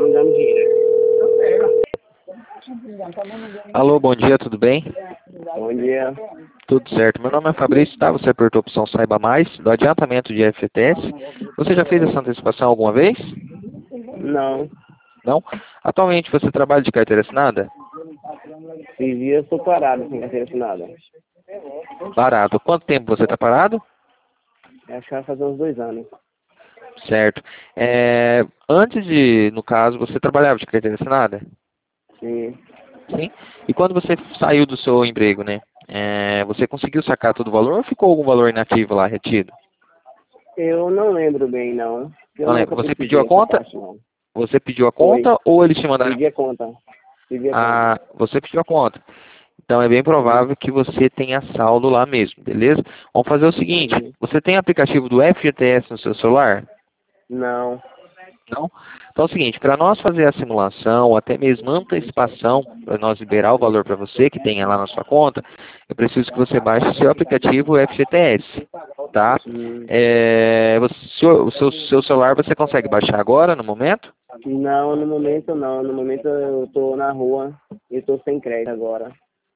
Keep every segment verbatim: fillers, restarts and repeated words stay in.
me dando dinheiro. Alô, bom dia, tudo bem? Bom dia. Tudo certo. Meu nome é Fabrício, tá? Você apertou a opção Saiba Mais, do adiantamento de F G T S. Você já fez essa antecipação alguma vez? Não. Não? Atualmente você trabalha de carteira assinada? Esses dias eu estou parado sem carteira assinada. Parado. Quanto tempo você está parado? Acho que vai fazer uns dois anos. Certo. É, antes de, no caso, você trabalhava de carteira assinada? Sim. Sim. E quando você saiu do seu emprego, né? É, você conseguiu sacar todo o valor ou ficou algum valor inativo lá, retido? Eu não lembro bem, não. Eu Não lembro. nunca Você pediu precisei a dessa conta? parte, não. Você pediu a Foi. conta ou eles te mandaram? Pedi a conta. Pedi a conta. Ah, você pediu a conta. Então é bem Sim. provável que você tenha saldo lá mesmo, beleza? Vamos fazer o seguinte, Sim. você tem aplicativo do F G T S no seu celular? Não. Não? Então é o seguinte, para nós fazer a simulação, ou até mesmo antecipação, para nós liberar o valor para você, que tenha lá na sua conta, eu preciso que você baixe o seu aplicativo F G T S, tá? Hum. É, você- o seu, seu celular você consegue baixar agora, no momento? Não, no momento não. No momento eu tô na rua e tô sem crédito agora.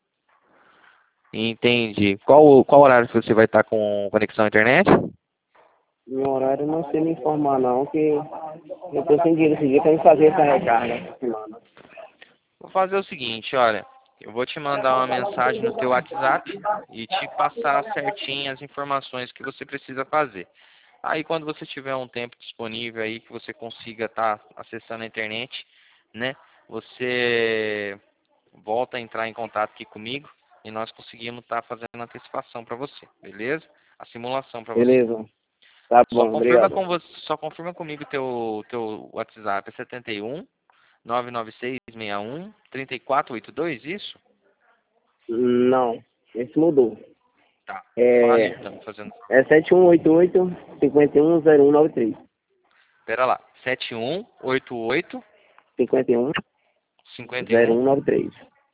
Entendi. Qual, qual horário que você vai estar com conexão à internet? No horário eu não sei me informar não, que eu tô sem dinheiro esse dia pra me fazer essa recarga essa semana. Vou fazer o seguinte, olha, eu vou te mandar uma mensagem no teu WhatsApp e te passar certinho as informações que você precisa fazer. Aí quando você tiver um tempo disponível aí que você consiga estar acessando a internet, né, você volta a entrar em contato aqui comigo e nós conseguimos estar fazendo a antecipação para você, beleza? A simulação para você. Beleza? Tá Só bom, confirma obrigado. com você, só confirma comigo teu teu WhatsApp, é setenta e um nove nove seis seis um três quatro oito dois, isso? Não, esse mudou. Tá. Fala É, então, fazendo. é sete um oito oito, cinco um zero um nove três. Pera lá. sete um oito oito cinco um cinco zero um. um nove três.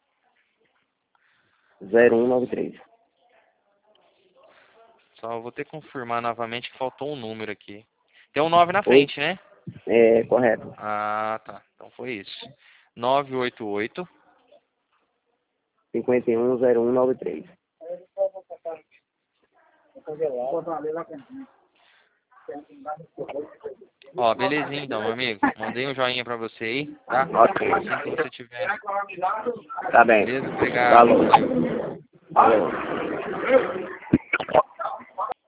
zero um nove três. Só vou ter que confirmar novamente que faltou um número aqui. Tem um nove na Oi? frente, né? É, correto. Ah, tá. Então foi isso. nove oito oito. cinco um zero um nove três. Ó, belezinha então, meu amigo. Mandei um joinha pra você aí, tá? Ok. Assim que você tiver. Tá bem. Beleza? Obrigado. Falou. Valeu. Falou.